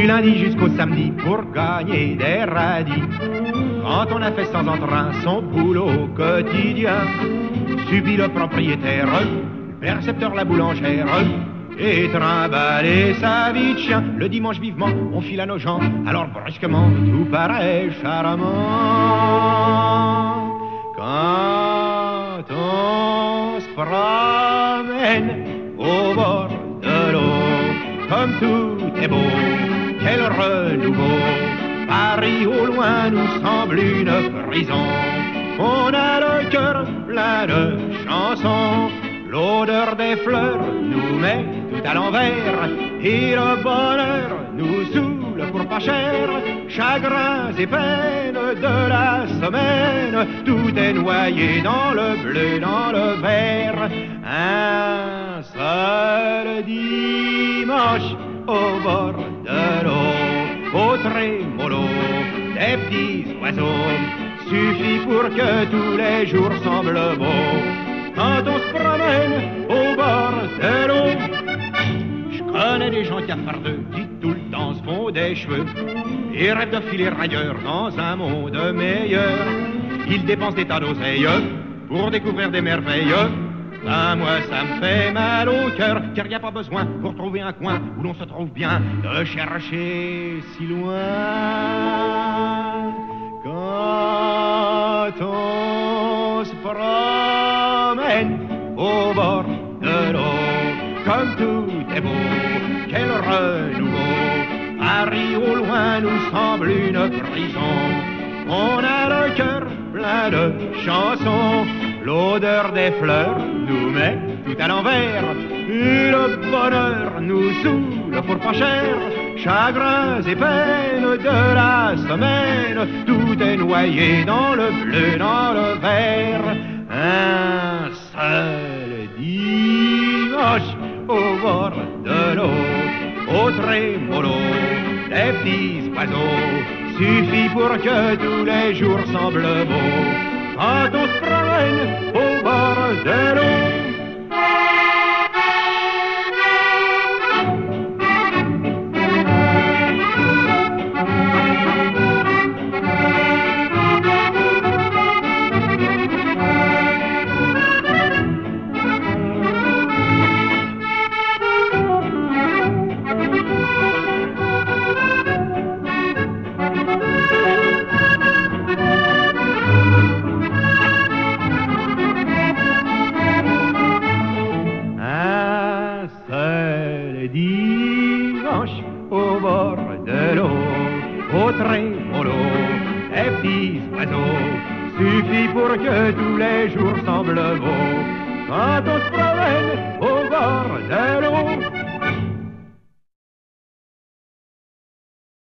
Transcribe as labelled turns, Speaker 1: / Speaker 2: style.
Speaker 1: lundi jusqu'au samedi pour gagner des radis. Quand on a fait sans entrain son boulot quotidien, subit le propriétaire, le percepteur, la boulangère, et trimballer sa vie de chien. Le dimanche vivement, on file à nos gens, alors brusquement tout paraît charmant. Quand on se promène au bord de l'eau, comme tout est beau, quel renouveau. Paris au loin nous semble une prison. On a le cœur plein de chansons. L'odeur des fleurs nous met tout à l'envers. Et le bonheur nous saoule pour pas cher. Chagrins et peines de la semaine, tout est noyé dans le bleu, dans le vert. Un seul dimanche au bord de l'eau, au trémolo des petits oiseaux, suffit pour que tous les jours semblent beaux. Quand on se promène au bord de l'eau, je connais des gens cafardeux qui tout le temps se font des cheveux et rêvent de filer ailleurs dans un monde meilleur. Ils dépensent des tas d'oseilles pour découvrir des merveilles. Ah, moi ça me fait mal au cœur, car y a pas besoin pour trouver un coin où l'on se trouve bien de chercher si loin. Quand on se promène au bord de l'eau, comme tout est beau, quel renouveau. Paris au loin nous semble une prison. On a le cœur plein de chansons. L'odeur des fleurs nous met tout à l'envers. Et le bonheur nous saoule pour pas cher. Chagrins et peines de la semaine, tout est noyé dans le bleu, dans le vert. Un seul dimanche au bord de l'eau, au trémolo des petits oiseaux, suffit pour que tous les jours semblent beaux. Quand on se promène au bord de l'eau. Dimanche au bord de l'eau, au trémolo des petits oiseaux, suffit pour que tous les jours semblent beaux. Quand on se promène au bord